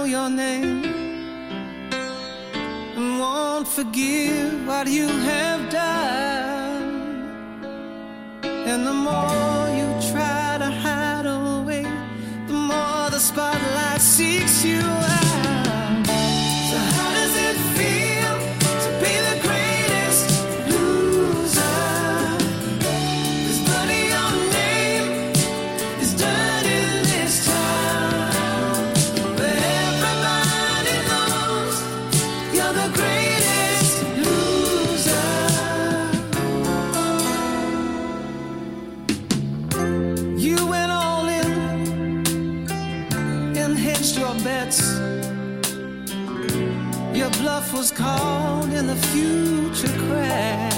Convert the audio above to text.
know your name and won't forgive what you have done. And the more you try to hide away, the more the spotlight seeks you out. So how does it feel to be the greatest loser? 'Cause buddy, your name is dirty this time, but everybody knows you're the greatest loser. You went all in and hedged your bets. Your bluff was called and the future crashed.